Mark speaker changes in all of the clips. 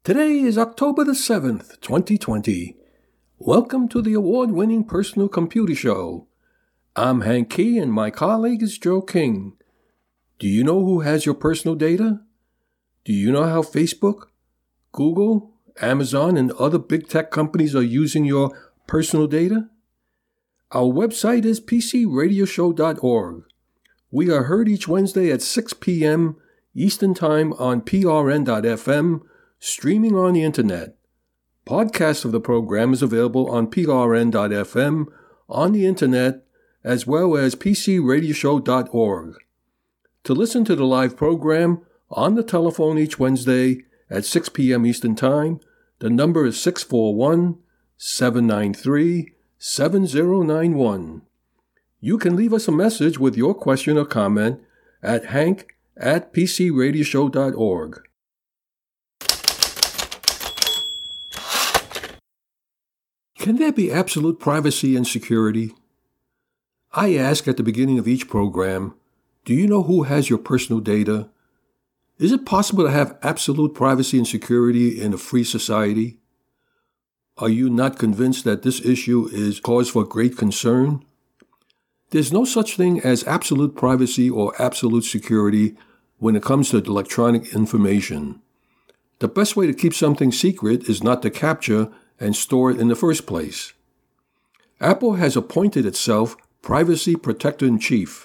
Speaker 1: Today is October the 7th, 2020. Welcome to the award-winning Personal Computer Show. I'm Hank Key and my colleague is Joe King. Do you know who has your personal data? Do you know how Facebook, Google, Amazon, and other big tech companies are using your personal data? Our website is pcradioshow.org. We are heard each Wednesday at 6 p.m. Eastern Time on prn.fm, streaming on the Internet. Podcast of the program is available on prn.fm, on the Internet, as well as pcradioshow.org. To listen to the live program on the telephone each Wednesday at 6 p.m. Eastern Time, the number is 641-793-7091. You can leave us a message with your question or comment at hank@pcradioshow.org. Can there be absolute privacy and security? I ask at the beginning of each program, do you know who has your personal data? Is it possible to have absolute privacy and security in a free society? Are you not convinced that this issue is cause for great concern? There's no such thing as absolute privacy or absolute security when it comes to electronic information. The best way to keep something secret is not to capture and store it in the first place. Apple has appointed itself Privacy Protector-in-Chief.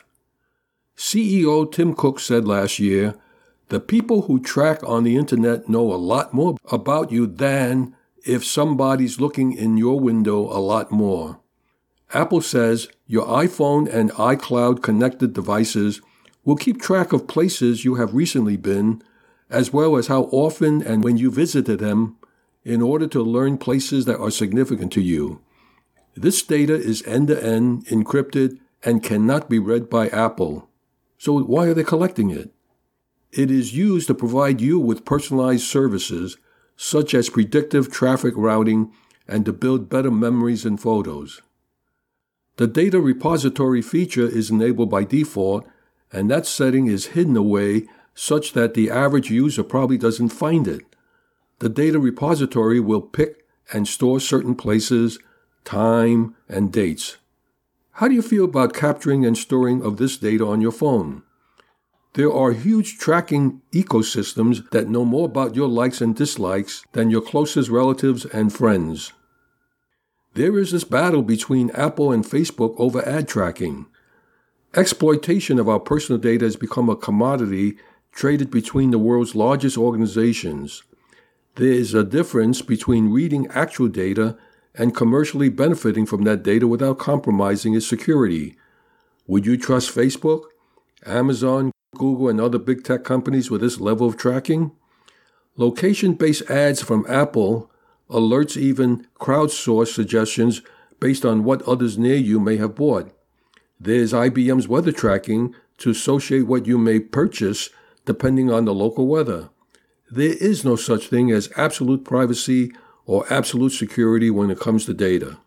Speaker 1: CEO Tim Cook said last year, "The people who track on the Internet know a lot more about you than if somebody's looking in your window a lot more." Apple says your iPhone and iCloud connected devices will keep track of places you have recently been, as well as how often and when you visited them, in order to learn places that are significant to you. This data is end-to-end encrypted and cannot be read by Apple. So why are they collecting it? It is used to provide you with personalized services, such as predictive traffic routing and to build better memories and photos. The data repository feature is enabled by default, and that setting is hidden away such that the average user probably doesn't find it. The data repository will pick and store certain places, time, and dates. How do you feel about capturing and storing of this data on your phone? There are huge tracking ecosystems that know more about your likes and dislikes than your closest relatives and friends. There is this battle between Apple and Facebook over ad tracking. Exploitation of our personal data has become a commodity traded between the world's largest organizations. There is a difference between reading actual data and commercially benefiting from that data without compromising its security. Would you trust Facebook, Amazon, Google, and other big tech companies with this level of tracking? Location-based ads from Apple, alerts even crowdsource suggestions based on what others near you may have bought. There's IBM's weather tracking to associate what you may purchase depending on the local weather. There is no such thing as absolute privacy or absolute security when it comes to data.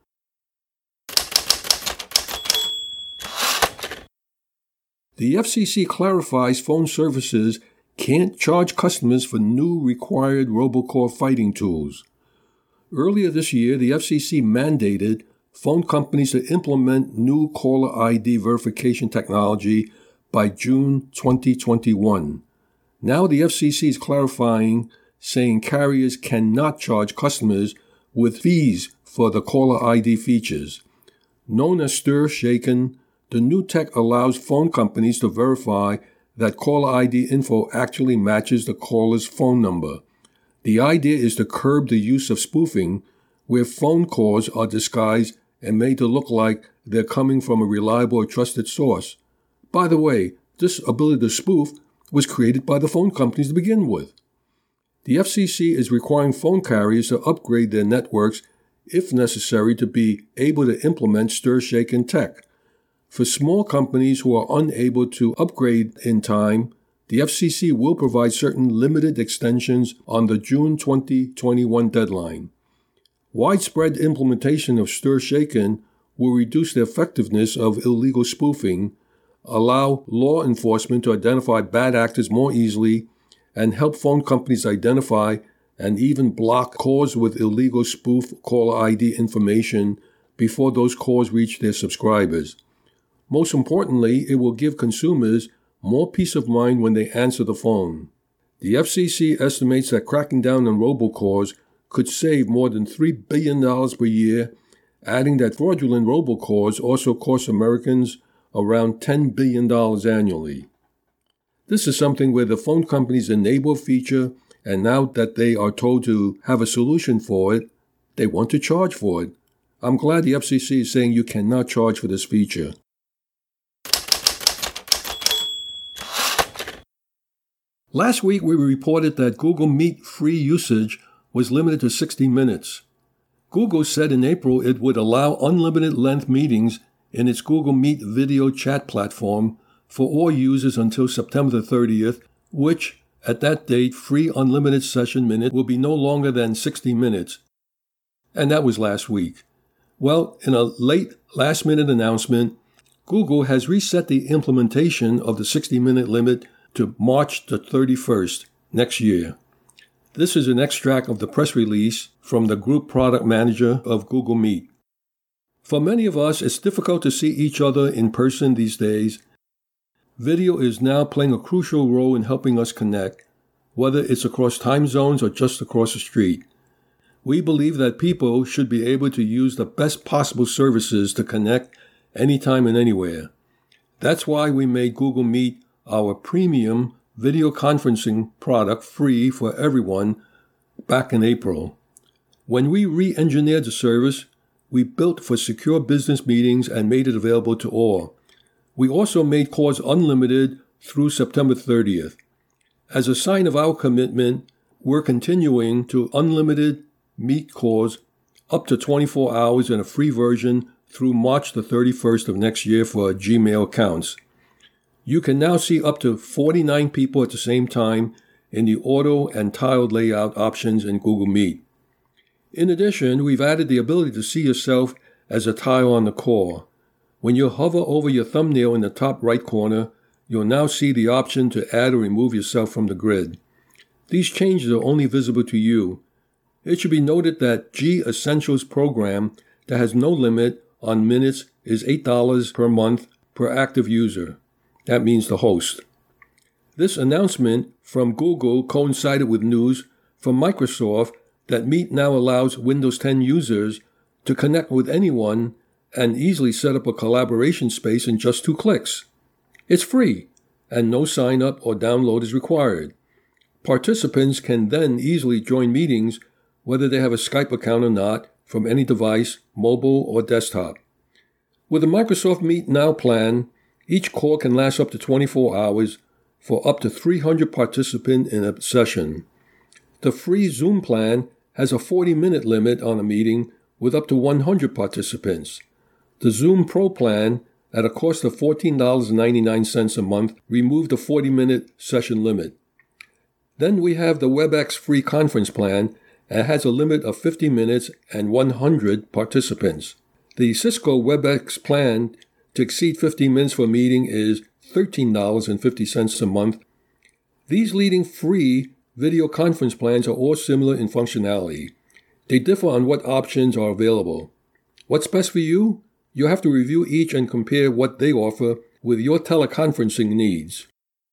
Speaker 1: The FCC clarifies phone services can't charge customers for new required robocall fighting tools. Earlier this year, the FCC mandated phone companies to implement new caller ID verification technology by June 2021. Now the FCC is clarifying, saying carriers cannot charge customers with fees for the caller ID features. Known as STIR/SHAKEN, the new tech allows phone companies to verify that caller ID info actually matches the caller's phone number. The idea is to curb the use of spoofing, where phone calls are disguised and made to look like they're coming from a reliable or trusted source. By the way, this ability to spoof was created by the phone companies to begin with. The FCC is requiring phone carriers to upgrade their networks if necessary to be able to implement STIR/SHAKEN tech. For small companies who are unable to upgrade in time, the FCC will provide certain limited extensions on the June 2021 deadline. Widespread implementation of STIR/SHAKEN will reduce the effectiveness of illegal spoofing, allow law enforcement to identify bad actors more easily, and help phone companies identify and even block calls with illegal spoof caller ID information before those calls reach their subscribers. Most importantly, it will give consumers more peace of mind when they answer the phone. The FCC estimates that cracking down on robocalls could save more than $3 billion per year, adding that fraudulent robocalls also cost Americans around $10 billion annually. This is something where the phone companies enable a feature, and now that they are told to have a solution for it, they want to charge for it. I'm glad the FCC is saying you cannot charge for this feature. Last week, we reported that Google Meet free usage was limited to 60 minutes. Google said in April it would allow unlimited length meetings in its Google Meet video chat platform for all users until September 30th, which, at that date, free unlimited session minute will be no longer than 60 minutes. And that was last week. Well, in a late last-minute announcement, Google has reset the implementation of the 60-minute limit to March the 31st next year. This is an extract of the press release from the group product manager of Google Meet. For many of us, it's difficult to see each other in person these days. Video is now playing a crucial role in helping us connect, whether it's across time zones or just across the street. We believe that people should be able to use the best possible services to connect anytime and anywhere. That's why we made Google Meet our premium video conferencing product free for everyone back in April. When we re-engineered the service, we built for secure business meetings and made it available to all. We also made calls unlimited through September 30th. As a sign of our commitment, we're continuing to unlimited Meet calls up to 24 hours in a free version through March the 31st of next year for Gmail accounts. You can now see up to 49 people at the same time in the auto and tiled layout options in Google Meet. In addition, we've added the ability to see yourself as a tile on the call. When you hover over your thumbnail in the top right corner, you'll now see the option to add or remove yourself from the grid. These changes are only visible to you. It should be noted that G Essentials program that has no limit on minutes is $8 per month per active user. That means the host. This announcement from Google coincided with news from Microsoft that Meet now allows Windows 10 users to connect with anyone and easily set up a collaboration space in just 2 clicks. It's free, and no sign-up or download is required. Participants can then easily join meetings whether they have a Skype account or not from any device, mobile or desktop. With the Microsoft Meet Now plan, each call can last up to 24 hours for up to 300 participants in a session. The free Zoom plan has a 40-minute limit on a meeting with up to 100 participants. The Zoom Pro plan, at a cost of $14.99 a month, removed the 40-minute session limit. Then we have the WebEx free conference plan and has a limit of 50 minutes and 100 participants. The Cisco WebEx plan to exceed 15 minutes for a meeting is $13.50 a month. These leading free video conference plans are all similar in functionality. They differ on what options are available. What's best for you? You'll have to review each and compare what they offer with your teleconferencing needs.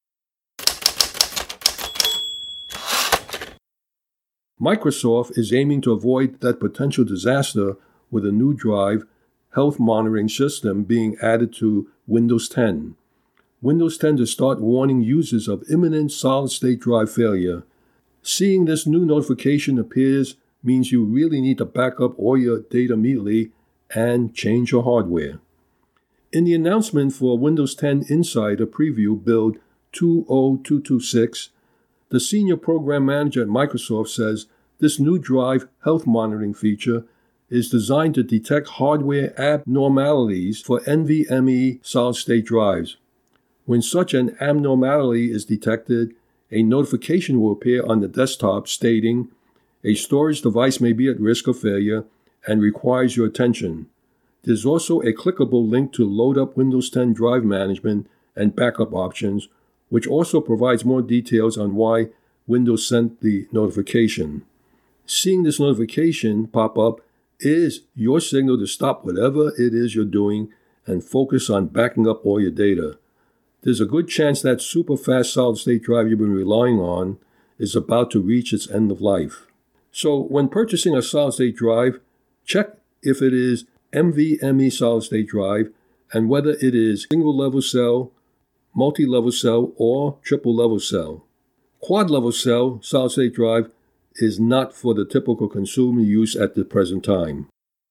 Speaker 1: Microsoft is aiming to avoid that potential disaster with a new drive health monitoring system being added to Windows 10. Windows 10 to start warning users of imminent solid-state drive failure. Seeing this new notification appears means you really need to back up all your data immediately and change your hardware. In the announcement for Windows 10 Insider Preview Build 20226, the senior program manager at Microsoft says this new drive health monitoring feature is designed to detect hardware abnormalities for NVMe solid-state drives. When such an abnormality is detected, a notification will appear on the desktop stating, "A storage device may be at risk of failure and requires your attention." There's also a clickable link to load up Windows 10 drive management and backup options, which also provides more details on why Windows sent the notification. Seeing this notification pop up is your signal to stop whatever it is you're doing and focus on backing up all your data. There's a good chance that super fast solid-state drive you've been relying on is about to reach its end of life. So when purchasing a solid-state drive, check if it is NVMe solid-state drive and whether it is single-level cell, multi-level cell, or triple-level cell. Quad-level cell solid-state drive is not for the typical consumer use at the present time.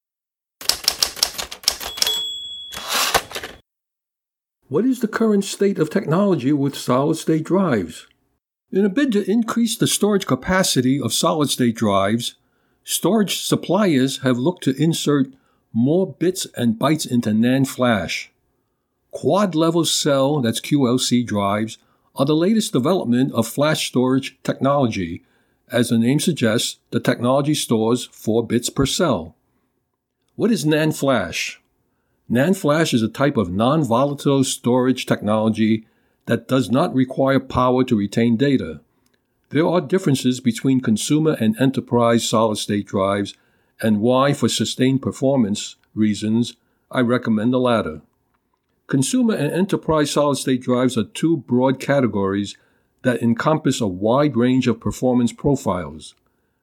Speaker 1: What is the current state of technology with solid-state drives? In a bid to increase the storage capacity of solid-state drives, storage suppliers have looked to insert more bits and bytes into NAND flash. Quad-level cell, that's QLC drives, are the latest development of flash storage technology. As the name suggests, the technology stores 4 bits per cell. What is NAND flash? NAND flash is a type of non-volatile storage technology that does not require power to retain data. There are differences between consumer and enterprise solid-state drives, and why, for sustained performance reasons, I recommend the latter. Consumer and enterprise solid-state drives are two broad categories that encompass a wide range of performance profiles.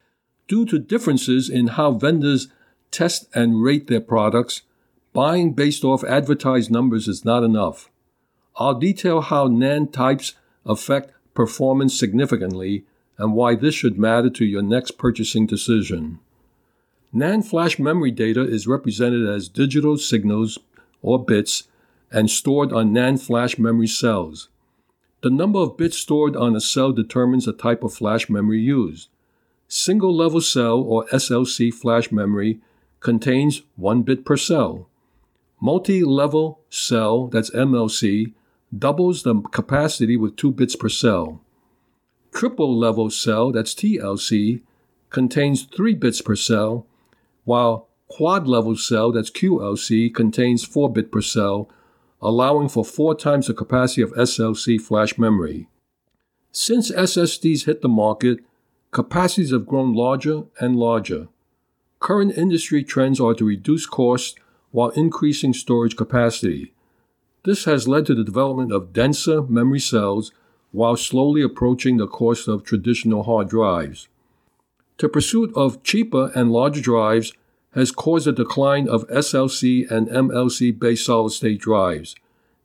Speaker 1: Due to differences in how vendors test and rate their products, buying based off advertised numbers is not enough. I'll detail how NAND types affect performance significantly and why this should matter to your next purchasing decision. NAND flash memory data is represented as digital signals or bits and stored on NAND flash memory cells. The number of bits stored on a cell determines the type of flash memory used. Single-level cell or SLC flash memory contains 1 bit per cell. Multi-level cell, that's MLC, doubles the capacity with 2 bits per cell. Triple-level cell, that's TLC, contains 3 bits per cell, while quad-level cell, that's QLC, contains 4 bits per cell, allowing for 4 times the capacity of SLC flash memory. Since SSDs hit the market, capacities have grown larger and larger. Current industry trends are to reduce costs while increasing storage capacity. This has led to the development of denser memory cells while slowly approaching the cost of traditional hard drives. The pursuit of cheaper and larger drives has caused a decline of SLC and MLC-based solid-state drives.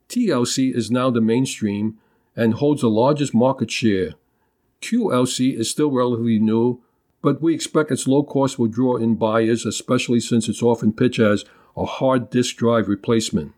Speaker 1: TLC is now the mainstream and holds the largest market share. QLC is still relatively new, but we expect its low cost will draw in buyers, especially since it's often pitched as a hard disk drive replacement.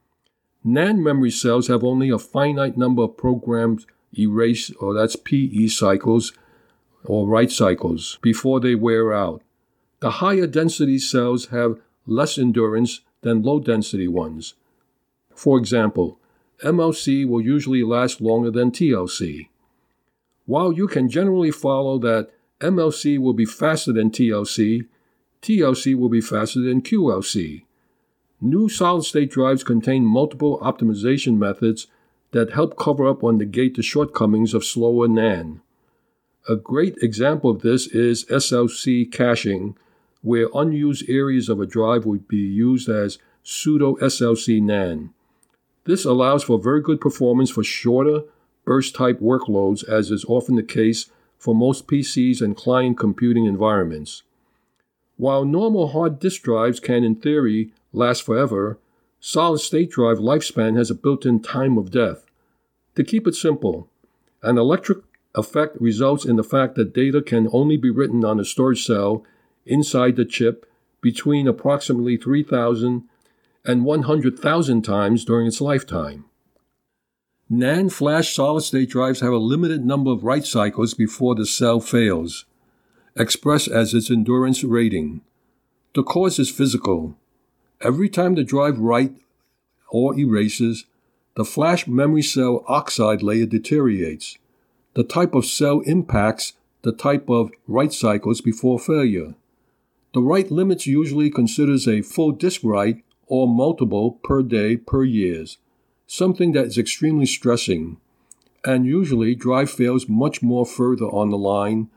Speaker 1: NAND memory cells have only a finite number of programmed erase, or that's PE cycles, or write cycles, before they wear out. The higher density cells have less endurance than low density ones. For example, MLC will usually last longer than TLC. While you can generally follow that MLC will be faster than TLC, TLC will be faster than QLC. New solid-state drives contain multiple optimization methods that help cover up or negate the shortcomings of slower NAND. A great example of this is SLC caching, where unused areas of a drive would be used as pseudo-SLC NAND. This allows for very good performance for shorter, burst-type workloads, as is often the case for most PCs and client computing environments. While normal hard disk drives can, in theory, last forever, solid-state drive lifespan has a built-in time of death. To keep it simple, an electric effect results in the fact that data can only be written on a storage cell inside the chip between approximately 3,000 and 100,000 times during its lifetime. NAND flash solid-state drives have a limited number of write cycles before the cell fails, expressed as its endurance rating. The cause is physical. Every time the drive writes or erases, the flash memory cell oxide layer deteriorates. The type of cell impacts the type of write cycles before failure. The write limits usually considers a full disk write or multiple per day per years, something that is extremely stressing, and usually drive fails much more further on the line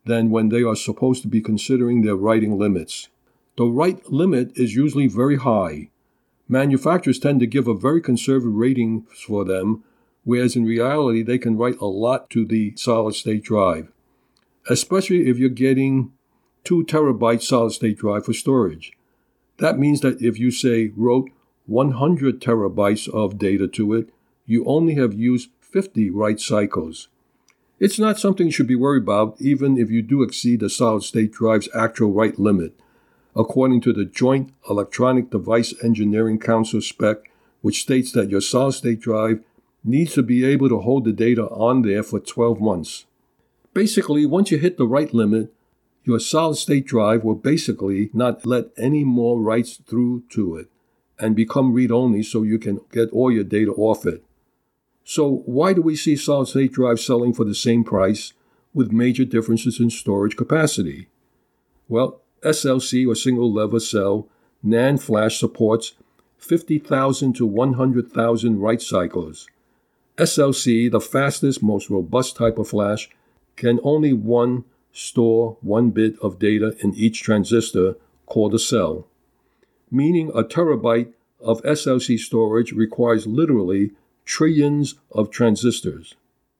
Speaker 1: than when they are supposed to be considering their writing limits. The write limit is usually very high. Manufacturers tend to give a very conservative rating for them, whereas in reality they can write a lot to the solid-state drive, especially if you're getting 2 terabyte solid-state drive for storage. That means that if you say wrote 100 terabytes of data to it, you only have used 50 write cycles. It's not something you should be worried about even if you do exceed the solid-state drive's actual write limit, according to the Joint Electronic Device Engineering Council spec, which states that your solid-state drive needs to be able to hold the data on there for 12 months. Basically, once you hit the write limit, your solid-state drive will basically not let any more writes through to it and become read-only so you can get all your data off it. So why do we see solid-state drives selling for the same price with major differences in storage capacity? Well, SLC, or single-level cell, NAND flash supports 50,000 to 100,000 write cycles. SLC, the fastest, most robust type of flash, can only store 1 bit of data in each transistor, called a cell, meaning a terabyte of SLC storage requires literally trillions of transistors.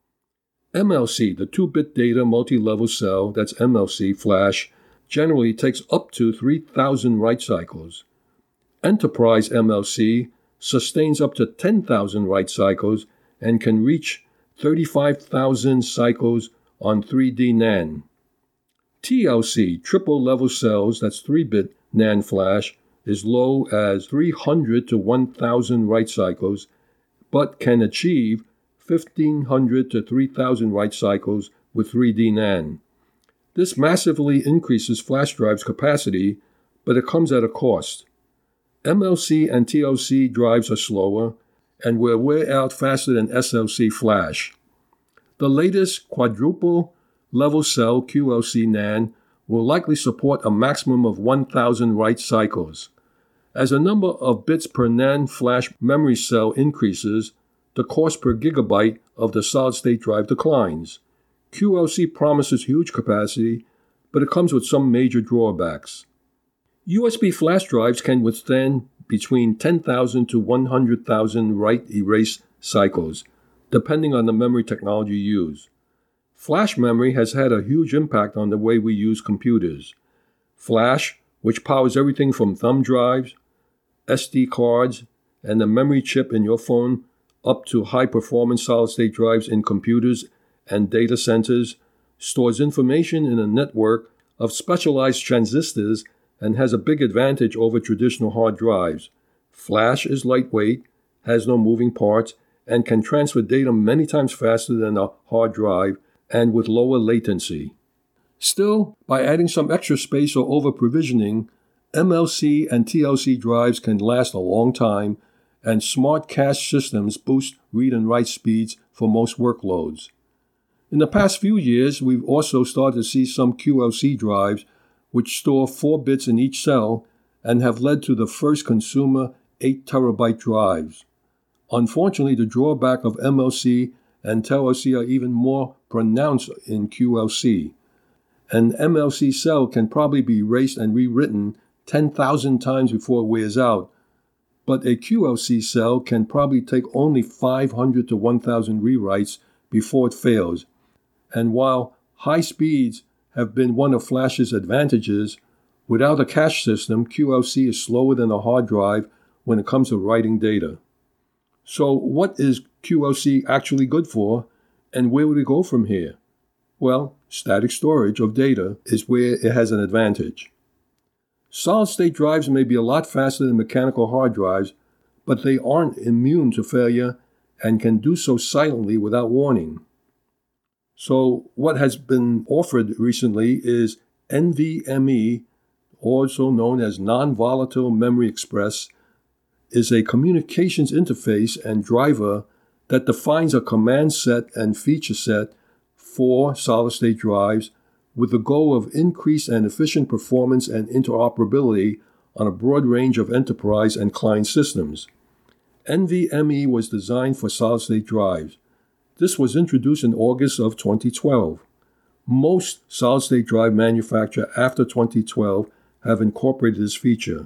Speaker 1: MLC, the 2-bit data multi-level cell, that's MLC flash, generally takes up to 3,000 write cycles. Enterprise MLC sustains up to 10,000 write cycles and can reach 35,000 cycles on 3D NAND. TLC, triple-level cells, that's 3-bit NAND flash, is low as 300 to 1,000 write cycles, but can achieve 1,500 to 3,000 write cycles with 3D NAND. This massively increases flash drives' capacity, but it comes at a cost. MLC and TLC drives are slower and will wear out faster than SLC flash. The latest quadruple-level cell QLC NAND will likely support a maximum of 1,000 write cycles. As the number of bits per NAND flash memory cell increases, the cost per gigabyte of the solid-state drive declines. QLC promises huge capacity, but it comes with some major drawbacks. USB flash drives can withstand between 10,000 to 100,000 write-erase cycles, depending on the memory technology used. Flash memory has had a huge impact on the way we use computers. Flash, which powers everything from thumb drives, SD cards, and the memory chip in your phone, up to high-performance solid-state drives in computers and data centers, stores information in a network of specialized transistors and has a big advantage over traditional hard drives. Flash is lightweight, has no moving parts, and can transfer data many times faster than a hard drive and with lower latency. Still, by adding some extra space or over-provisioning, MLC and TLC drives can last a long time, and smart cache systems boost read and write speeds for most workloads. In the past few years, we've also started to see some QLC drives which store 4 bits in each cell and have led to the first consumer 8 terabyte drives. Unfortunately, the drawback of MLC and TLC are even more pronounced in QLC. An MLC cell can probably be erased and rewritten 10,000 times before it wears out, but a QLC cell can probably take only 500 to 1,000 rewrites before it fails. And while high speeds have been one of Flash's advantages, without a cache system, QLC is slower than a hard drive when it comes to writing data. So what is QLC actually good for, and where would it go from here? Well, static storage of data is where it has an advantage. Solid-state drives may be a lot faster than mechanical hard drives, but they aren't immune to failure and can do so silently without warning. So what has been offered recently is NVMe, also known as Non-Volatile Memory Express, is a communications interface and driver that defines a command set and feature set for solid-state drives with the goal of increased and efficient performance and interoperability on a broad range of enterprise and client systems. NVMe was designed for solid-state drives. This was introduced in August of 2012. most solid-state drive manufacturers after 2012 have incorporated this feature.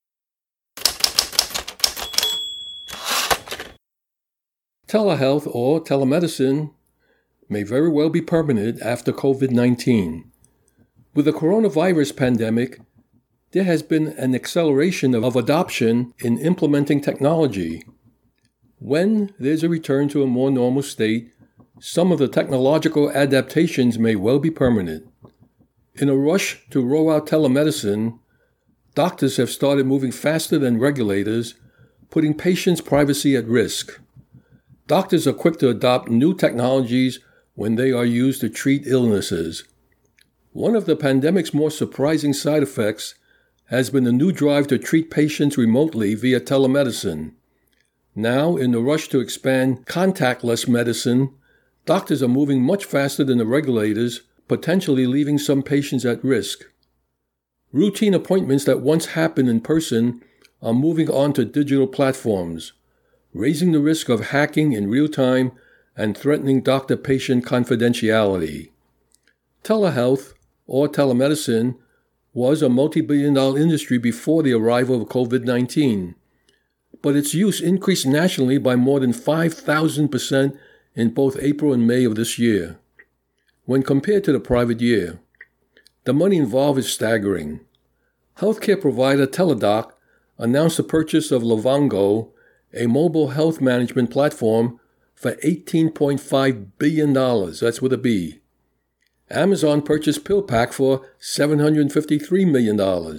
Speaker 1: Telehealth or telemedicine may very well be permanent after COVID-19. With the coronavirus pandemic, there has been an acceleration of adoption in implementing technology. When there's a return to a more normal state, some of the technological adaptations may well be permanent. In a rush to roll out telemedicine, doctors have started moving faster than regulators, putting patients' privacy at risk. Doctors are quick to adopt new technologies when they are used to treat illnesses. One of the pandemic's more surprising side effects has been the new drive to treat patients remotely via telemedicine. Now, in the rush to expand contactless medicine, doctors are moving much faster than the regulators, potentially leaving some patients at risk. Routine appointments that once happened in person are moving on to digital platforms, raising the risk of hacking in real time and threatening doctor-patient confidentiality. Telehealth, or telemedicine, was a multi-billion-dollar industry before the arrival of COVID-19, but its use increased nationally by more than 5,000% in both April and May of this year. When compared to the private year, the money involved is staggering. Healthcare provider Teladoc announced the purchase of Livongo, a mobile health management platform, for $18.5 billion. That's with a B. Amazon purchased PillPack for $753 million.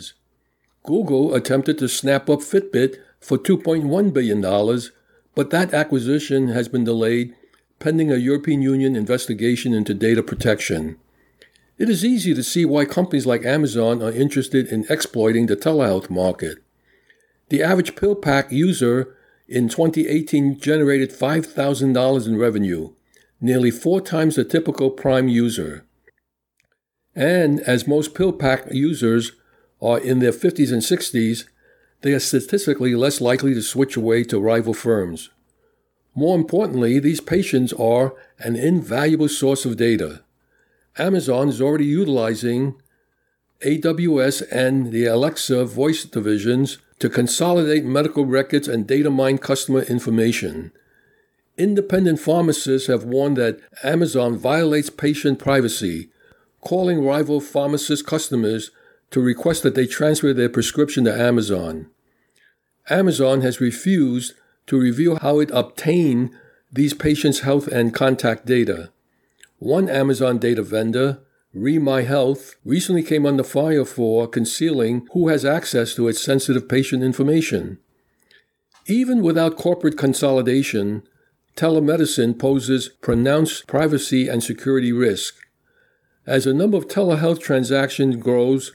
Speaker 1: Google attempted to snap up Fitbit for $2.1 billion, but that acquisition has been delayed pending a European Union investigation into data protection. It is easy to see why companies like Amazon are interested in exploiting the telehealth market. The average PillPack user in 2018 generated $5,000 in revenue, nearly 4 times the typical Prime user. And as most PillPack users are in their 50s and 60s, they are statistically less likely to switch away to rival firms. More importantly, these patients are an invaluable source of data. Amazon is already utilizing AWS and the Alexa voice divisions to consolidate medical records and data mine customer information. Independent pharmacists have warned that Amazon violates patient privacy, calling rival pharmacist customers to request that they transfer their prescription to Amazon. Amazon has refused to reveal how it obtained these patients' health and contact data. One Amazon data vendor, ReMyHealth, recently came under fire for concealing who has access to its sensitive patient information. Even without corporate consolidation, telemedicine poses pronounced privacy and security risk. As the number of telehealth transactions grows,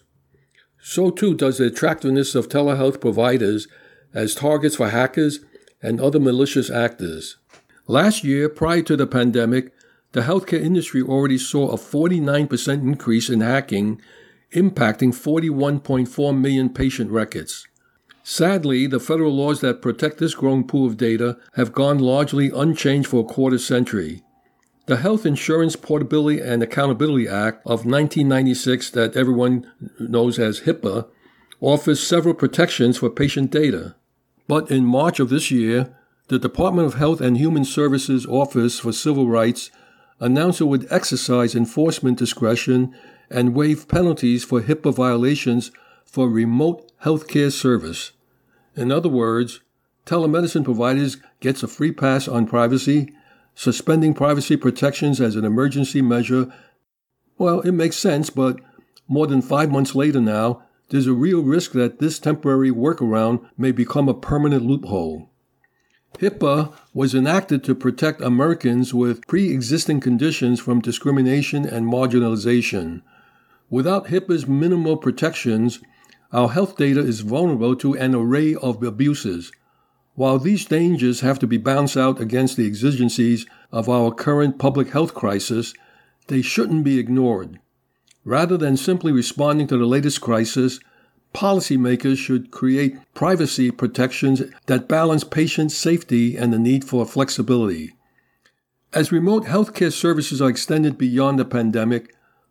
Speaker 1: so too does the attractiveness of telehealth providers as targets for hackers and other malicious actors. Last year, prior to the pandemic, the healthcare industry already saw a 49% increase in hacking, impacting 41.4 million patient records. Sadly, the federal laws that protect this growing pool of data have gone largely unchanged for a quarter century. The Health Insurance Portability and Accountability Act of 1996, that everyone knows as HIPAA, offers several protections for patient data. But in March of this year, the Department of Health and Human Services Office for Civil Rights announced it would exercise enforcement discretion and waive penalties for HIPAA violations for remote healthcare service. In other words, telemedicine providers gets a free pass on privacy, suspending privacy protections as an emergency measure. Well, it makes sense, but more than 5 months later now, there's a real risk that this temporary workaround may become a permanent loophole. HIPAA was enacted to protect Americans with pre-existing conditions from discrimination and marginalization. Without HIPAA's minimal protections, our health data is vulnerable to an array of abuses. While these dangers have to be balanced out against the exigencies of our current public health crisis, they shouldn't be ignored. Rather than simply responding to the latest crisis, policymakers should create privacy protections that balance patient safety and the need for flexibility. As remote healthcare services are extended beyond the pandemic,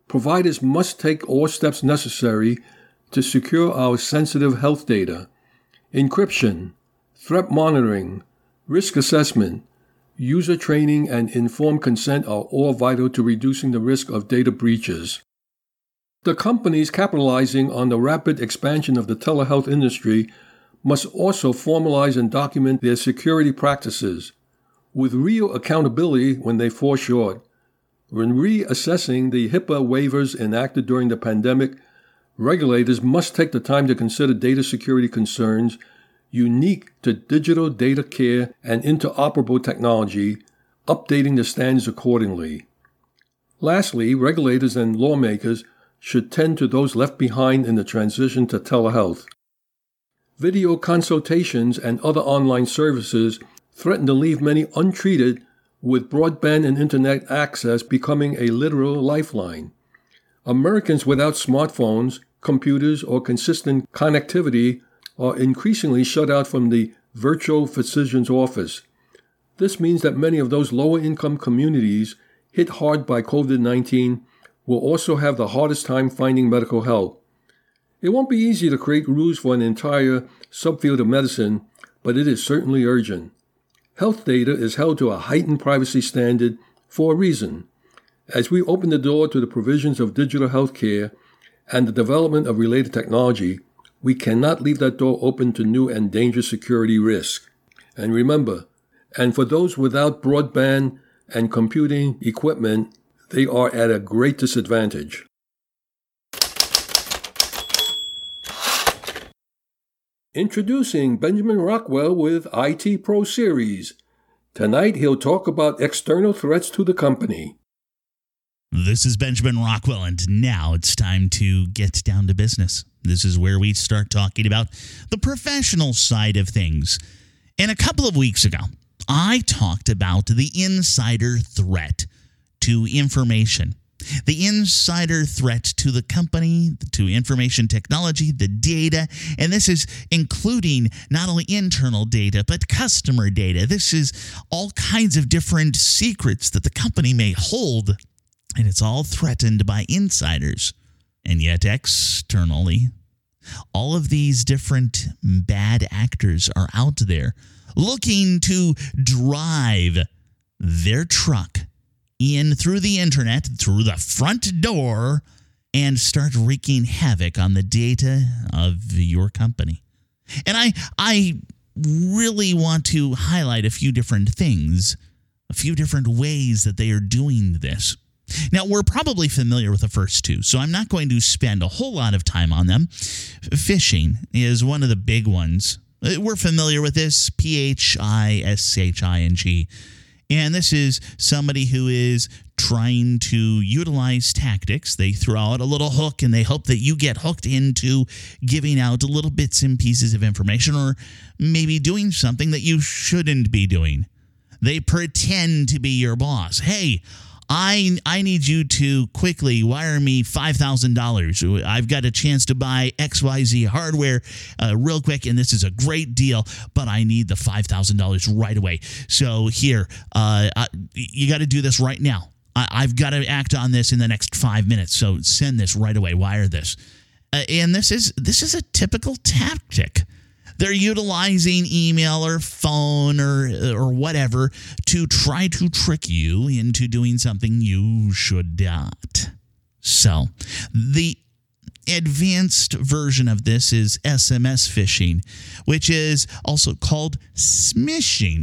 Speaker 1: providers must take all steps necessary to secure our sensitive health data. Encryption, threat monitoring, risk assessment, user training, and informed consent are all vital to reducing the risk of data breaches. The companies capitalizing on the rapid expansion of the telehealth industry must also formalize and document their security practices, with real accountability when they fall short. When reassessing the HIPAA waivers enacted during the pandemic, regulators must take the time to consider data security concerns unique to digital data care and interoperable technology, updating the standards accordingly. Lastly, regulators and lawmakers should tend to those left behind in the transition to telehealth. Video consultations and other online services threaten to leave many untreated, with broadband and internet access becoming a literal lifeline. Americans without smartphones, computers, or consistent connectivity are increasingly shut out from the virtual physician's office. This means that many of those lower-income communities hit hard by COVID-19 will also have the hardest time finding medical help. It won't be easy to create rules for an entire subfield of medicine, but it is certainly urgent. Health data is held to a heightened privacy standard for a reason. As we open the door to the provisions of digital health care and the development of related technology, we cannot leave that door open to new and dangerous security risks. And remember, and for those without broadband and computing equipment, they are at a great disadvantage. Introducing Benjamin Rockwell with IT Pro Series. Tonight he'll talk about external threats to the company.
Speaker 2: This is Benjamin Rockwell, and now it's time to get down to business. This is where we start talking about the professional side of things. And a couple of weeks ago, I talked about the insider threat to information. The insider threat to the company, to information technology, the data, and this is including not only internal data, but customer data. This is all kinds of different secrets that the company may hold, and it's all threatened by insiders. And yet externally, all of these different bad actors are out there looking to drive their truck in through the internet, through the front door, and start wreaking havoc on the data of your company. And I really want to highlight a few different things, a few different ways that they are doing this. Now, we're probably familiar with the first two, so I'm not going to spend a whole lot of time on them. Phishing is one of the big ones. We're familiar with this, phishing. And this is somebody who is trying to utilize tactics. They throw out a little hook and they hope that you get hooked into giving out little bits and pieces of information, or maybe doing something that you shouldn't be doing. They pretend to be your boss. Hey, I need you to quickly wire me $5,000. I've got a chance to buy XYZ hardware real quick, and this is a great deal, but I need the $5,000 right away. So here, you got to do this right now. I've got to act on this in the next 5 minutes, so send this right away, wire this. And this is a typical tactic. They're utilizing email or phone or whatever to try to trick you into doing something you should not. So, the advanced version of this is SMS phishing, which is also called smishing,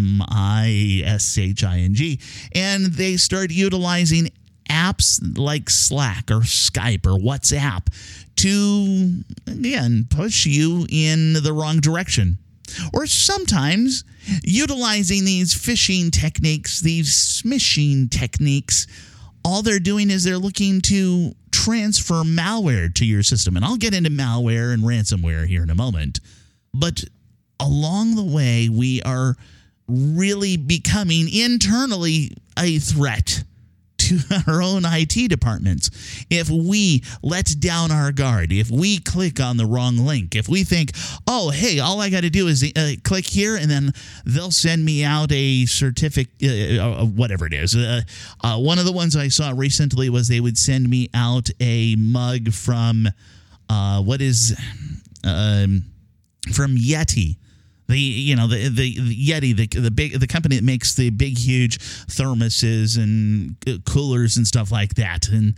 Speaker 2: SMISHING. And they start utilizing apps like Slack or Skype or WhatsApp to, again, push you in the wrong direction. Or sometimes utilizing these phishing techniques, these smishing techniques, all they're doing is they're looking to transfer malware to your system. And I'll get into malware and ransomware here in a moment. But along the way, we are really becoming internally a threat to our own IT departments. If we let down our guard, if we click on the wrong link, if we think, oh, hey, all I got to do is click here and then they'll send me out a certificate, whatever it is. One of the ones I saw recently was they would send me out a mug from from Yeti. The Yeti, the company that makes the big huge thermoses and coolers and stuff like that. And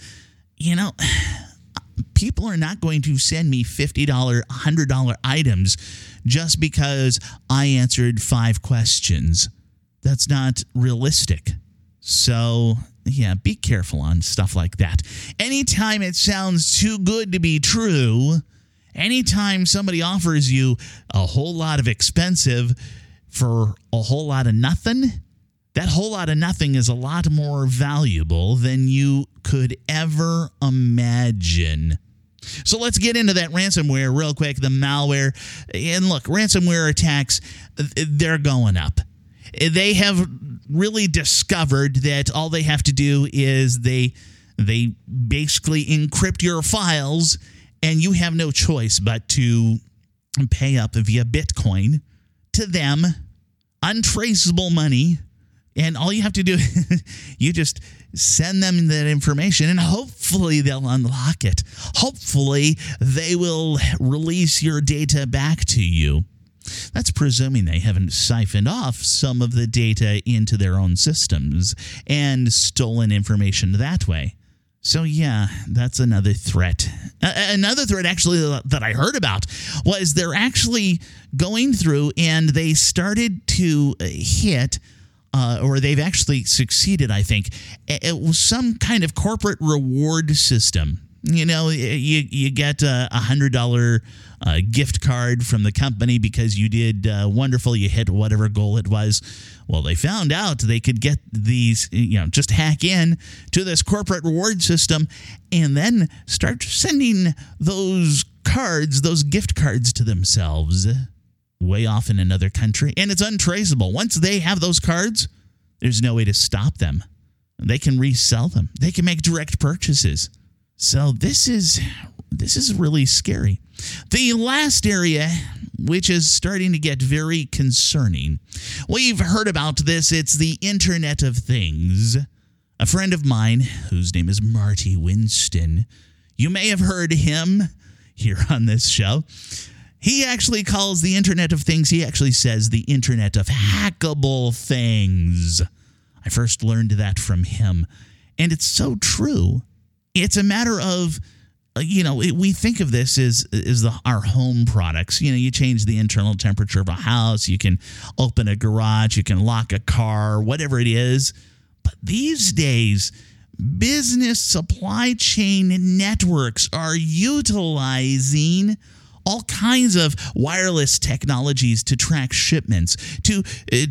Speaker 2: people are not going to send me $50, $100 items just because I answered 5 questions. That's not realistic. So, yeah, be careful on stuff like that. Anytime it sounds too good to be true, anytime somebody offers you a whole lot of expensive for a whole lot of nothing, that whole lot of nothing is a lot more valuable than you could ever imagine. So let's get into that ransomware real quick, the malware. And look, ransomware attacks, they're going up. They have really discovered that all they have to do is they basically encrypt your files, and you have no choice but to pay up via Bitcoin to them, untraceable money, and all you have to do, you just send them that information, and hopefully they'll unlock it. Hopefully they will release your data back to you. That's presuming they haven't siphoned off some of the data into their own systems and stolen information that way. So, yeah, that's another threat. Another threat, actually, that I heard about was they're actually going through and they started to hit, or they've actually succeeded, I think. It was some kind of corporate reward system. You get a $100 gift card from the company because you did wonderful. You hit whatever goal it was. Well, they found out they could get these, just hack in to this corporate reward system and then start sending those cards, those gift cards to themselves way off in another country. And it's untraceable. Once they have those cards, there's no way to stop them. They can resell them. They can make direct purchases. So this is really scary. The last area, which is starting to get very concerning, we've heard about this. It's the Internet of Things. A friend of mine, whose name is Marty Winston, you may have heard him here on this show. He actually calls the Internet of Things, he actually says the Internet of Hackable Things. I first learned that from him, and it's so true. It's a matter of, we think of this as our home products. You change the internal temperature of a house. You can open a garage. You can lock a car, whatever it is. But these days, business supply chain networks are utilizing all kinds of wireless technologies to track shipments, to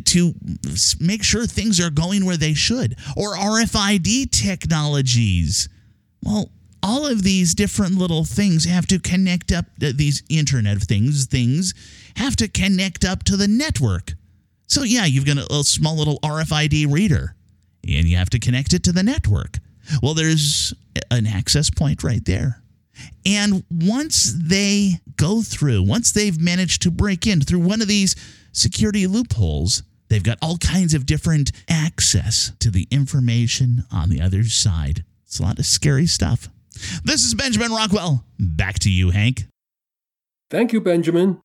Speaker 2: make sure things are going where they should, or RFID technologies. Well, all of these different little things have to connect up, these Internet of things have to connect up to the network. So, yeah, you've got a small little RFID reader, and you have to connect it to the network. Well, there's an access point right there. And once they go through, once they've managed to break in through one of these security loopholes, they've got all kinds of different access to the information on the other side. It's a lot of scary stuff. This is Benjamin Rockwell. Back to you, Hank.
Speaker 1: Thank you, Benjamin.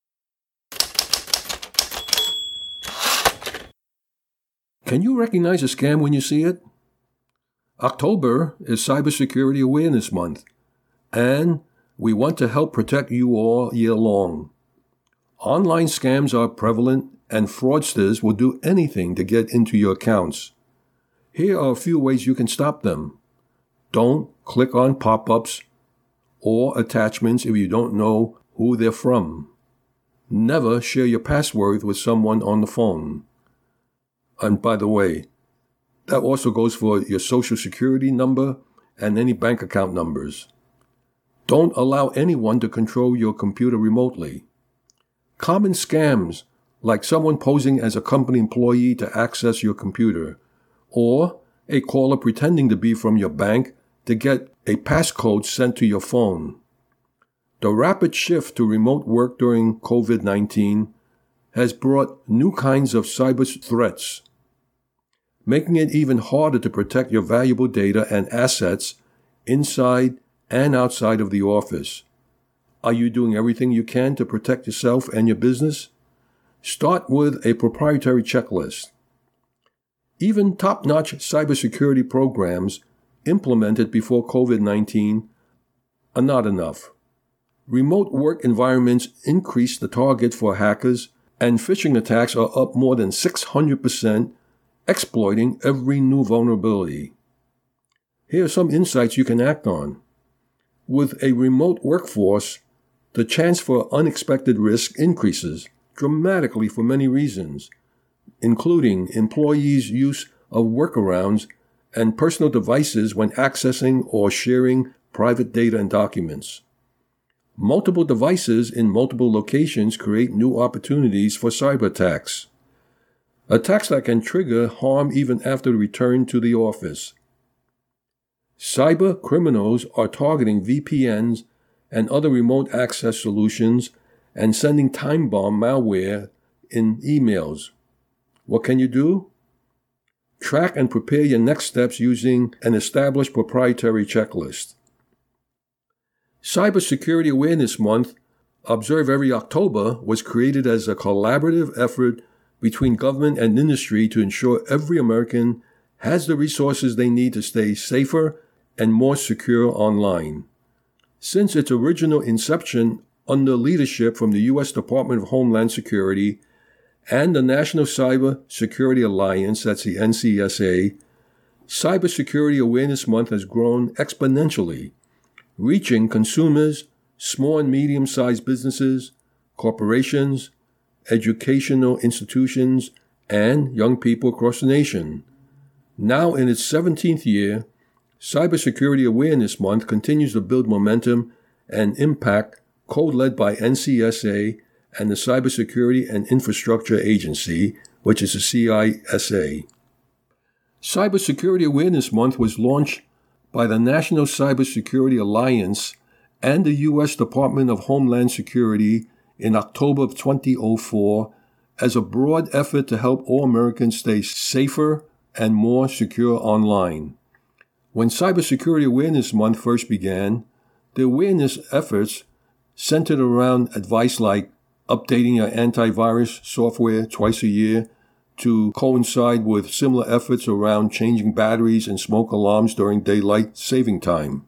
Speaker 1: Can you recognize a scam when you see it? October is Cybersecurity Awareness Month, and we want to help protect you all year long. Online scams are prevalent, and fraudsters will do anything to get into your accounts. Here are a few ways you can stop them. Don't click on pop-ups or attachments if you don't know who they're from. Never share your password with someone on the phone. And by the way, that also goes for your social security number and any bank account numbers. Don't allow anyone to control your computer remotely. Common scams, like someone posing as a company employee to access your computer, or a caller pretending to be from your bank to get a passcode sent to your phone. The rapid shift to remote work during COVID-19 has brought new kinds of cyber threats, making it even harder to protect your valuable data and assets inside and outside of the office. Are you doing everything you can to protect yourself and your business? Start with a proprietary checklist. Even top-notch cybersecurity programs implemented before COVID-19 are not enough. Remote work environments increase the target for hackers, and phishing attacks are up more than 600%, exploiting every new vulnerability. Here are some insights you can act on. With a remote workforce, the chance for unexpected risk increases dramatically for many reasons, including employees' use of workarounds and personal devices when accessing or sharing private data and documents. Multiple devices in multiple locations create new opportunities for cyber attacks. Attacks that can trigger harm even after return to the office. Cyber criminals are targeting VPNs and other remote access solutions and sending time bomb malware in emails. What can you do? Track and prepare your next steps using an established proprietary checklist. Cybersecurity Awareness Month, observed every October, was created as a collaborative effort between government and industry to ensure every American has the resources they need to stay safer and more secure online. Since its original inception under leadership from the U.S. Department of Homeland Security and the National Cyber Security Alliance, that's the NCSA, Cybersecurity Awareness Month has grown exponentially, reaching consumers, small and medium-sized businesses, corporations, educational institutions, and young people across the nation. Now in its 17th year, Cybersecurity Awareness Month continues to build momentum and impact, co-led by NCSA and the Cybersecurity and Infrastructure Agency, which is the CISA. Cybersecurity Awareness Month was launched by the National Cybersecurity Alliance and the U.S. Department of Homeland Security in October of 2004 as a broad effort to help all Americans stay safer and more secure online. When Cybersecurity Awareness Month first began, the awareness efforts centered around advice like updating your antivirus software twice a year to coincide with similar efforts around changing batteries and smoke alarms during daylight saving time.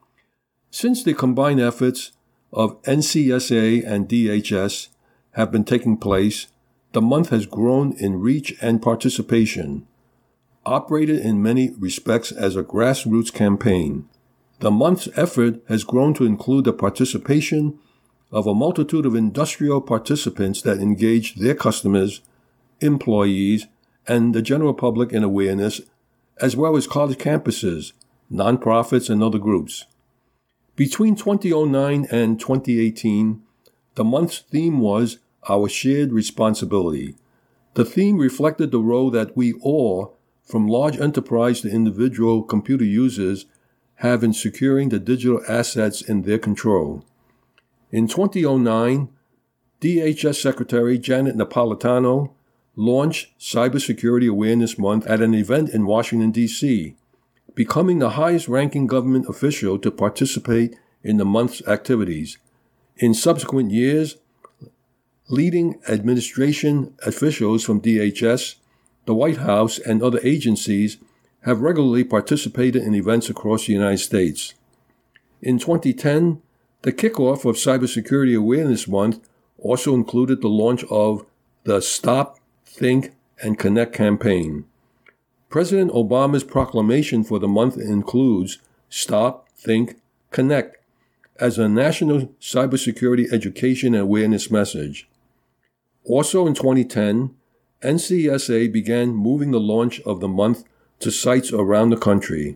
Speaker 1: Since the combined efforts of NCSA and DHS have been taking place, the month has grown in reach and participation. Operated in many respects as a grassroots campaign, the month's effort has grown to include the participation of a multitude of industrial participants that engage their customers, employees, and the general public in awareness, as well as college campuses, nonprofits, and other groups. Between 2009 and 2018, the month's theme was Our Shared Responsibility. The theme reflected the role that we all, from large enterprise to individual computer users, have in securing the digital assets in their control. In 2009, DHS Secretary Janet Napolitano launched Cybersecurity Awareness Month at an event in Washington, D.C., becoming the highest-ranking government official to participate in the month's activities. In subsequent years, leading administration officials from DHS, the White House, and other agencies have regularly participated in events across the United States. In 2010, the kickoff of Cybersecurity Awareness Month also included the launch of the Stop, Think, and Connect campaign. President Obama's proclamation for the month includes Stop, Think, Connect as a national cybersecurity education and awareness message. Also in 2010, NCSA began moving the launch of the month to sites around the country.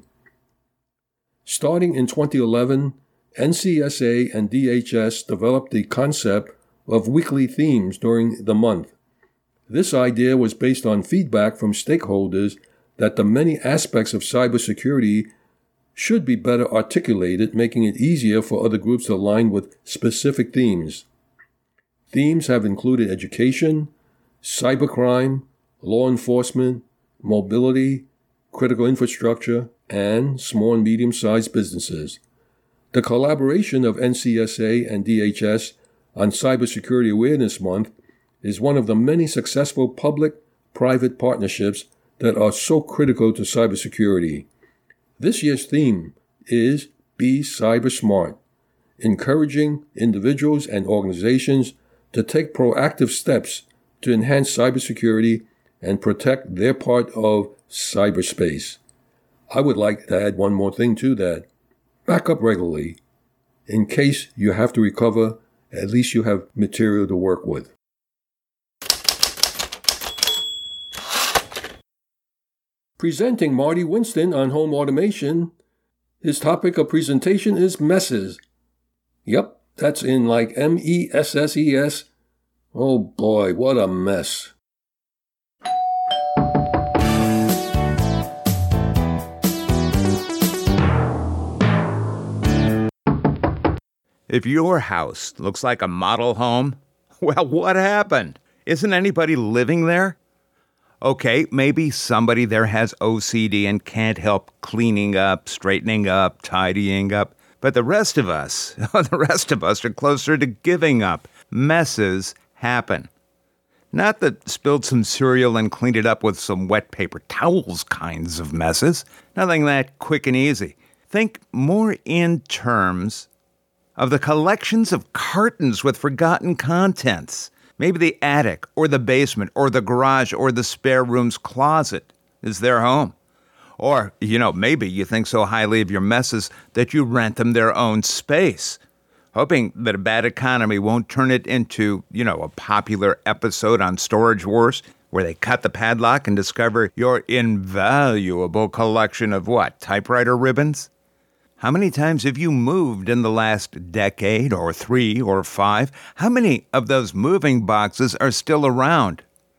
Speaker 1: Starting in 2011, NCSA and DHS developed the concept of weekly themes during the month. This idea was based on feedback from stakeholders that the many aspects of cybersecurity should be better articulated, making it easier for other groups to align with specific themes. Themes have included education, cybercrime, law enforcement, mobility, critical infrastructure, and small and medium-sized businesses. The collaboration of NCSA and DHS on Cybersecurity Awareness Month is one of the many successful public-private partnerships that are so critical to cybersecurity. This year's theme is Be Cyber Smart, encouraging individuals and organizations to take proactive steps to enhance cybersecurity and protect their part of cyberspace. I would like to add one more thing to that. Back up regularly. In case you have to recover, at least you have material to work with. Presenting Marty Winston on home automation. His topic of presentation is messes. Yep, that's in like MESSES. Oh boy, what a mess.
Speaker 3: If your house looks like a model home, well, what happened? Isn't anybody living there? Okay, maybe somebody there has OCD and can't help cleaning up, straightening up, tidying up. But the rest of us are closer to giving up. Messes happen. Not the spilled some cereal and cleaned it up with some wet paper towels kinds of messes. Nothing that quick and easy. Think more in terms of the collections of cartons with forgotten contents. Maybe the attic or the basement or the garage or the spare room's closet is their home. Or, maybe you think so highly of your messes that you rent them their own space, hoping that a bad economy won't turn it into, a popular episode on Storage Wars where they cut the padlock and discover your invaluable collection of what, typewriter ribbons? How many times have you moved in the last decade, or 3 or 5? How many of those moving boxes are still around?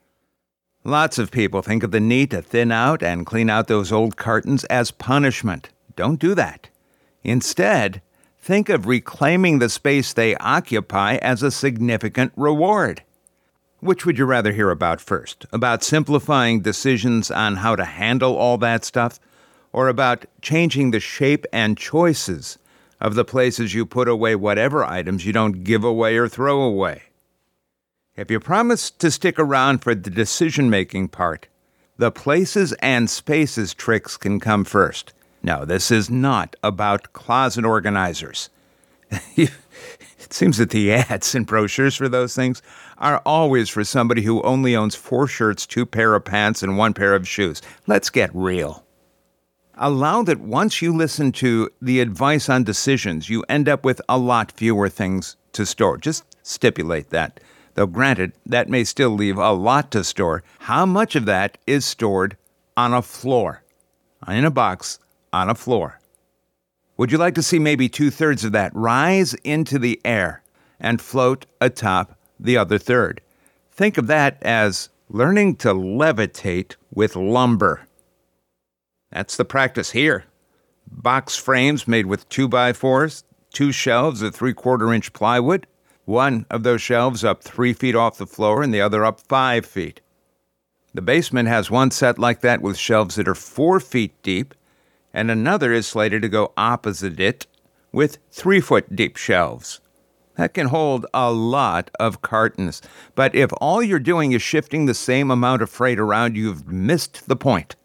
Speaker 3: Lots of people think of the need to thin out and clean out those old cartons as punishment. Don't do that. Instead, think of reclaiming the space they occupy as a significant reward. Which would you rather hear about first? About simplifying decisions on how to handle all that stuff? Or about changing the shape and choices of the places you put away whatever items you don't give away or throw away? If you promise to stick around for the decision-making part, the places and spaces tricks can come first. No, this is not about closet organizers. It seems that the ads and brochures for those things are always for somebody who only owns 4 shirts, 2 pair of pants, and 1 pair of shoes. Let's get real. Allow that once you listen to the advice on decisions, you end up with a lot fewer things to store. Just stipulate that. Though granted, that may still leave a lot to store. How much of that is stored on a floor? In a box, on a floor. Would you like to see maybe 2/3 of that rise into the air and float atop the other third? Think of that as learning to levitate with lumber. That's the practice here. Box frames made with 2x4s, 2 shelves of 3/4-inch plywood, one of those shelves up 3 feet off the floor and the other up 5 feet. The basement has one set like that with shelves that are 4 feet deep, and another is slated to go opposite it with 3-foot-deep shelves. That can hold a lot of cartons. But if all you're doing is shifting the same amount of freight around, you've missed the point.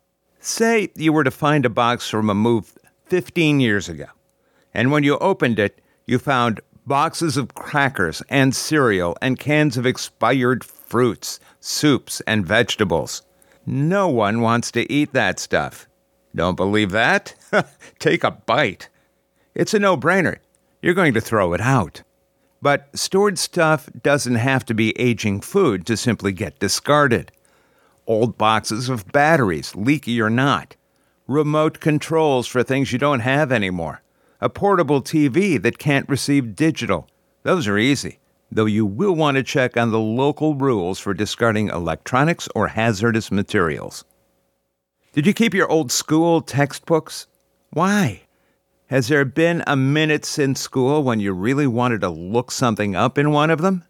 Speaker 3: Say you were to find a box from a move 15 years ago, and when you opened it, you found boxes of crackers and cereal and cans of expired fruits, soups, and vegetables. No one wants to eat that stuff. Don't believe that? Take a bite. It's a no-brainer. You're going to throw it out. But stored stuff doesn't have to be aging food to simply get discarded. Old boxes of batteries, leaky or not. Remote controls for things you don't have anymore. A portable TV that can't receive digital. Those are easy, though you will want to check on the local rules for discarding electronics or hazardous materials. Did you keep your old school textbooks? Why? Has there been a minute since school when you really wanted to look something up in one of them?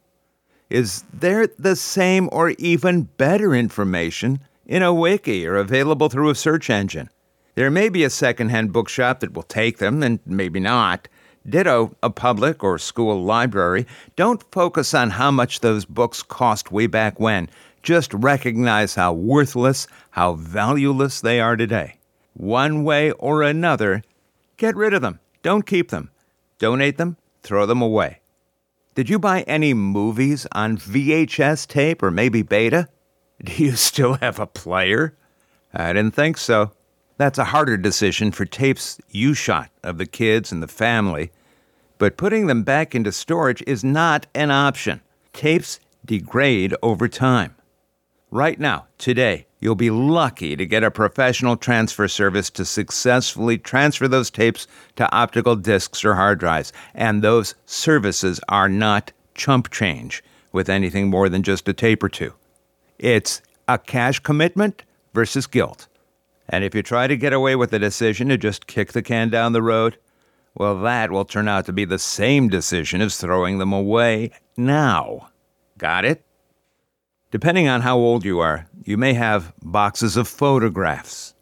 Speaker 3: Is there the same or even better information in a wiki or available through a search engine? There may be a secondhand bookshop that will take them, and maybe not. Ditto a public or school library. Don't focus on how much those books cost way back when. Just recognize how worthless, how valueless they are today. One way or another, get rid of them. Don't keep them. Donate them. Throw them away. Did you buy any movies on VHS tape or maybe beta? Do you still have a player? I didn't think so. That's a harder decision for tapes you shot of the kids and the family. But putting them back into storage is not an option. Tapes degrade over time. Right now, today, you'll be lucky to get a professional transfer service to successfully transfer those tapes to optical discs or hard drives. And those services are not chump change with anything more than just a tape or two. It's a cash commitment versus guilt. And if you try to get away with the decision to just kick the can down the road, well, that will turn out to be the same decision as throwing them away now. Got it? Depending on how old you are, you may have boxes of photographs.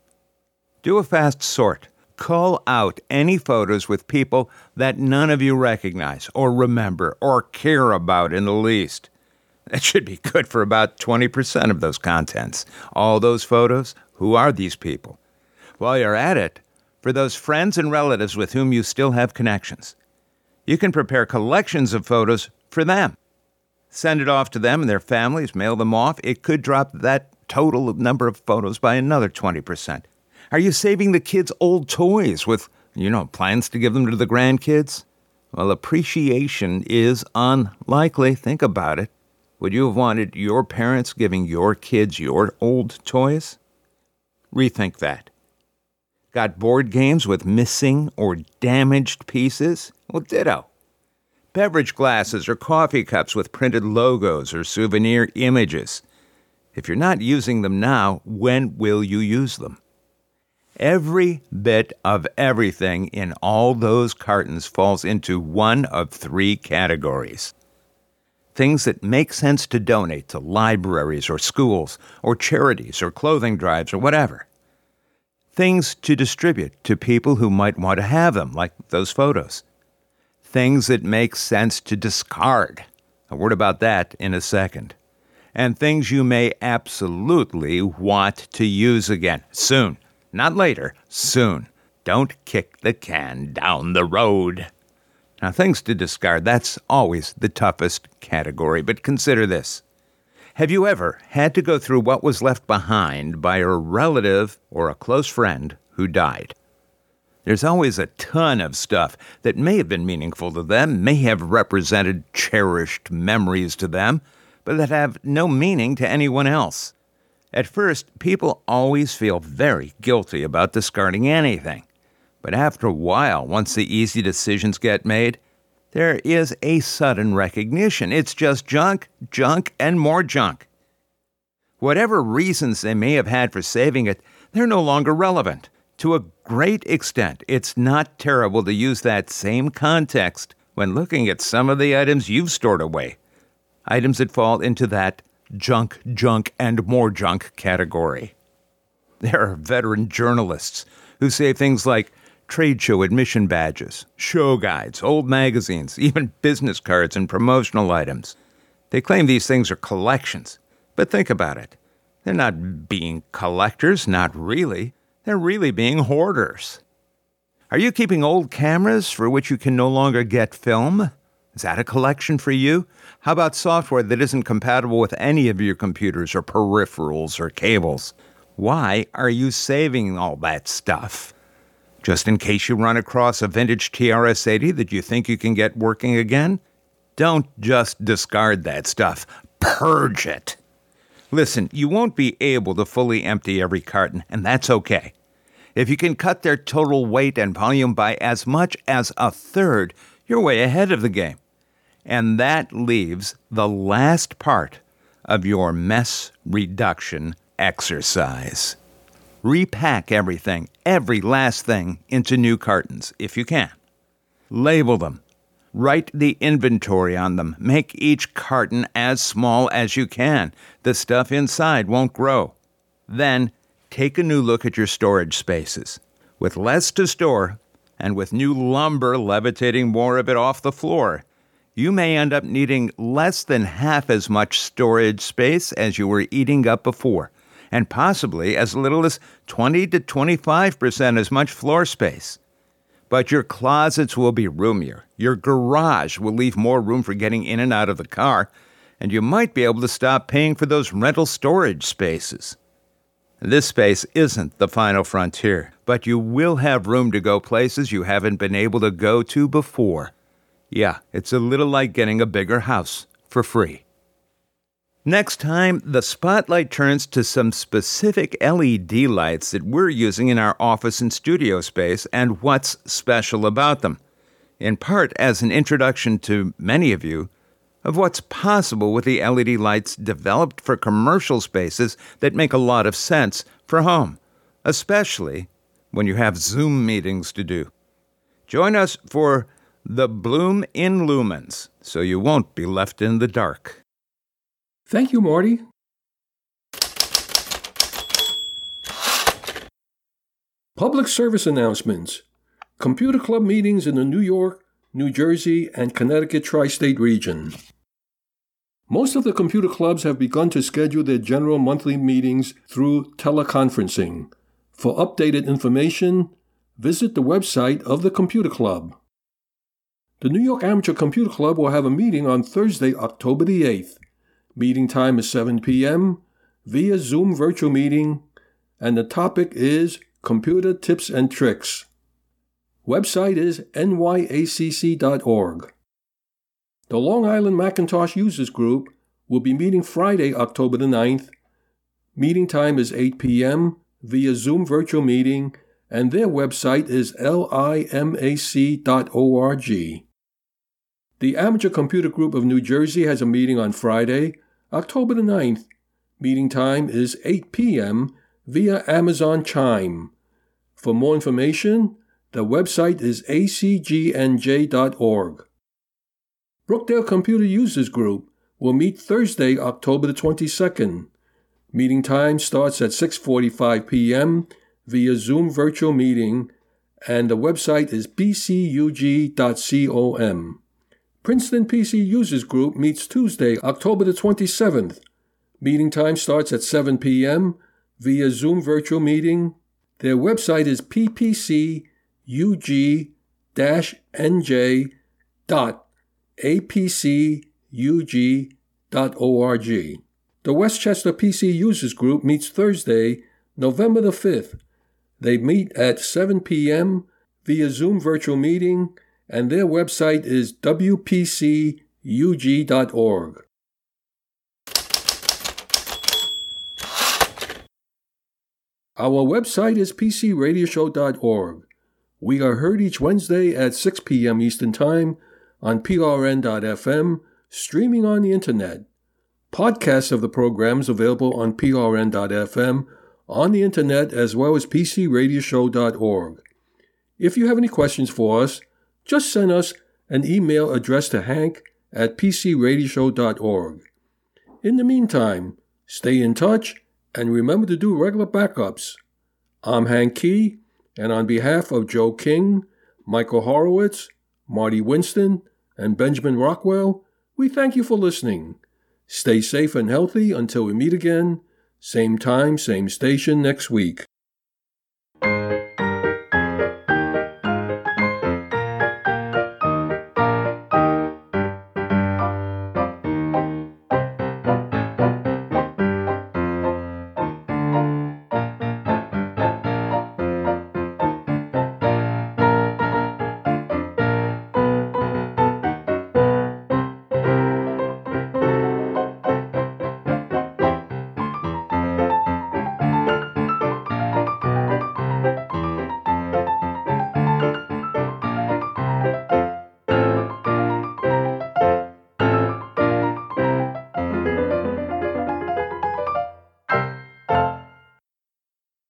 Speaker 3: Do a fast sort. Cull out any photos with people that none of you recognize or remember or care about in the least. That should be good for about 20% of those contents. All those photos, who are these people? While you're at it, for those friends and relatives with whom you still have connections, you can prepare collections of photos for them. Send it off to them and their families, mail them off. It could drop that total number of photos by another 20%. Are you saving the kids' old toys with, plans to give them to the grandkids? Well, appreciation is unlikely. Think about it. Would you have wanted your parents giving your kids your old toys? Rethink that. Got board games with missing or damaged pieces? Well, ditto. Beverage glasses or coffee cups with printed logos or souvenir images. If you're not using them now, when will you use them? Every bit of everything in all those cartons falls into one of three categories. Things that make sense to donate to libraries or schools or charities or clothing drives or whatever. Things to distribute to people who might want to have them, like those photos. Things that make sense to discard. A word about that in a second. And things you may absolutely want to use again. Soon. Not later. Soon. Don't kick the can down the road. Now, things to discard, that's always the toughest category. But consider this. Have you ever had to go through what was left behind by a relative or a close friend who died? There's always a ton of stuff that may have been meaningful to them, may have represented cherished memories to them, but that have no meaning to anyone else. At first, people always feel very guilty about discarding anything. But after a while, once the easy decisions get made, there is a sudden recognition. It's just junk, and more junk. Whatever reasons they may have had for saving it, they're no longer relevant. To a great extent, it's not terrible to use that same context when looking at some of the items you've stored away. Items that fall into that junk, and more junk category. There are veteran journalists who save things like trade show admission badges, show guides, old magazines, even business cards and promotional items. They claim these things are collections, but think about it. They're not being collectors, not really. They're really being hoarders. Are you keeping old cameras for which you can no longer get film? Is that a collection for you? How about software that isn't compatible with any of your computers or peripherals or cables? Why are you saving all that stuff? Just in case you run across a vintage TRS-80 that you think you can get working again? Don't just discard that stuff. Purge it. Listen, you won't be able to fully empty every carton, and that's okay. If you can cut their total weight and volume by as much as a third, you're way ahead of the game. And that leaves the last part of your mess reduction exercise. Repack everything, every last thing, into new cartons, if you can. Label them. Write the inventory on them. Make each carton as small as you can. The stuff inside won't grow. Then, take a new look at your storage spaces. With less to store, and with new lumber levitating more of it off the floor, you may end up needing less than half as much storage space as you were eating up before, and possibly as little as 20 to 25% as much floor space. But your closets will be roomier. Your garage will leave more room for getting in and out of the car, and you might be able to stop paying for those rental storage spaces. This space isn't the final frontier, but you will have room to go places you haven't been able to go to before. Yeah, it's a little like getting a bigger house for free. Next time, the spotlight turns to some specific LED lights that we're using in our office and studio space and what's special about them, in part as an introduction to many of you of what's possible with the LED lights developed for commercial spaces that make a lot of sense for home, especially when you have Zoom meetings to do. Join us for the Bloom in Lumens, so you won't be left in the dark.
Speaker 1: Thank you, Marty. Public service announcements. Computer Club meetings in the New York, New Jersey, and Connecticut tri-state region. Most of the computer clubs have begun to schedule their general monthly meetings through teleconferencing. For updated information, visit the website of the Computer Club. The New York Amateur Computer Club will have a meeting on Thursday, October the 8th. Meeting time is 7 p.m. via Zoom virtual meeting, and the topic is Computer Tips and Tricks. Website is nyacc.org. The Long Island Macintosh Users Group will be meeting Friday, October the 9th. Meeting time is 8 p.m. via Zoom virtual meeting, and their website is limac.org. The Amateur Computer Group of New Jersey has a meeting on Friday, October the 9th. Meeting time is 8 p.m. via Amazon Chime. For more information, the website is acgnj.org. Brookdale Computer Users Group will meet Thursday, October the 22nd. Meeting time starts at 6:45 p.m. via Zoom virtual meeting, and the website is bcug.com. Princeton PC Users Group meets Tuesday, October the 27th. Meeting time starts at 7 p.m. via Zoom virtual meeting. Their website is ppcug-nj.apcug.org. The Westchester PC Users Group meets Thursday, November the 5th. They meet at 7 p.m. via Zoom virtual meeting, and their website is wpcug.org. Our website is pcradioshow.org. We are heard each Wednesday at 6 p.m. Eastern Time on prn.fm, streaming on the Internet. Podcasts of the programs available on prn.fm, on the Internet, as well as pcradioshow.org. If you have any questions for us, just send us an email addressed to hank@pcradioshow.org. In the meantime, stay in touch and remember to do regular backups. I'm Hank Key, and on behalf of Joe King, Michael Horowitz, Marty Winston, and Benjamin Rockwell, we thank you for listening. Stay safe and healthy until we meet again, same time, same station next week.